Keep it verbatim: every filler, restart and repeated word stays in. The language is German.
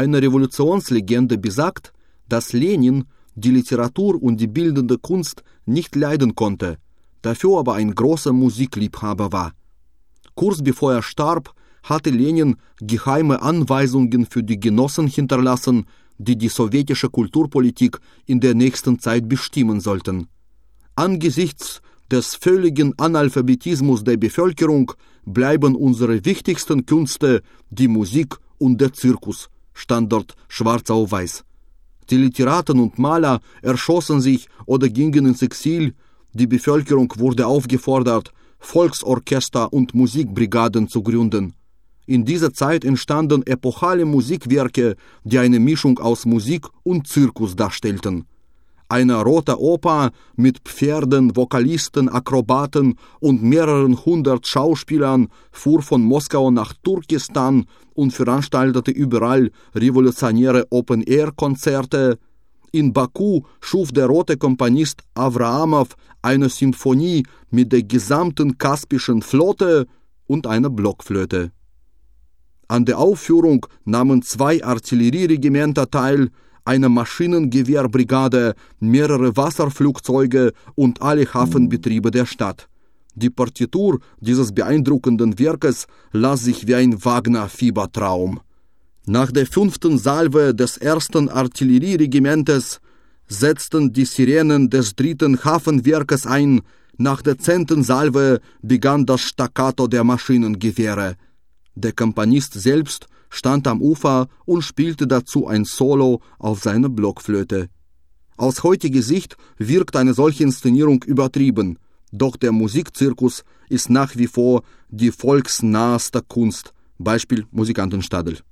Eine Revolutionslegende besagt, dass Lenin die Literatur und die bildende Kunst nicht leiden konnte, dafür aber ein großer Musikliebhaber war. Kurz bevor er starb, hatte Lenin geheime Anweisungen für die Genossen hinterlassen, die die sowjetische Kulturpolitik in der nächsten Zeit bestimmen sollten. Angesichts des völligen Analphabetismus der Bevölkerung bleiben unsere wichtigsten Künste die Musik und der Zirkus, stand dort schwarz auf weiß. Die Literaten und Maler erschossen sich oder gingen ins Exil, die Bevölkerung wurde aufgefordert, Volksorchester und Musikbrigaden zu gründen. In dieser Zeit entstanden epochale Musikwerke, die eine Mischung aus Musik und Zirkus darstellten. Eine rote Oper mit Pferden, Vokalisten, Akrobaten und mehreren hundert Schauspielern fuhr von Moskau nach Turkestan und veranstaltete überall revolutionäre Open-Air-Konzerte. In Baku schuf der rote Komponist Avraamov eine Symphonie mit der gesamten Kaspischen Flotte und einer Blockflöte. An der Aufführung nahmen zwei Artillerieregimenter teil, eine Maschinengewehrbrigade, mehrere Wasserflugzeuge und alle Hafenbetriebe der Stadt. Die Partitur dieses beeindruckenden Werkes las sich wie ein Wagner-Fiebertraum. Nach der fünften Salve des ersten Artillerieregimentes setzten die Sirenen des dritten Hafenwerkes ein, nach der zehnten Salve begann das Staccato der Maschinengewehre. Der Komponist selbst stand am Ufer und spielte dazu ein Solo auf seiner Blockflöte. Aus heutiger Sicht wirkt eine solche Inszenierung übertrieben, doch der Musikzirkus ist nach wie vor die volksnaheste Kunst, Beispiel Musikantenstadel.